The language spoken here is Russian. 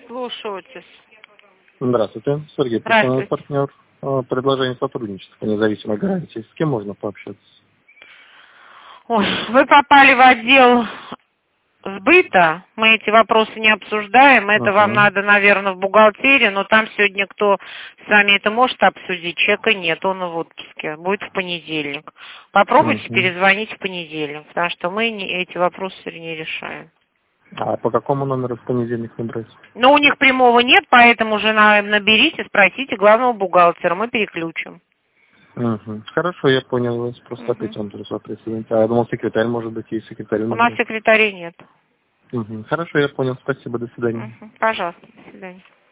Слушаю вас. Здравствуйте, Сергей, Здравствуйте. партнер. Предложение сотрудничества по независимой гарантии. С кем можно пообщаться? Ой, вы попали в отдел сбыта. Мы эти вопросы не обсуждаем. Это вам Ага. надо, наверное, в бухгалтерии, но там сегодня кто с вами это может обсудить? Человека нет, он в отпуске. Будет в понедельник. Попробуйте перезвонить в понедельник, потому что мы эти вопросы не решаем. А по какому номеру в понедельник набрать? Но у них прямого нет, поэтому уже наберите, спросите главного бухгалтера, мы переключим. Угу. Хорошо, я понял вас. Просто опять он пришел присоединить. А я думал, секретарь, может быть, есть секретарь. У нас секретарей нет. Угу. Хорошо, я понял. Спасибо, до свидания. Пожалуйста, до свидания.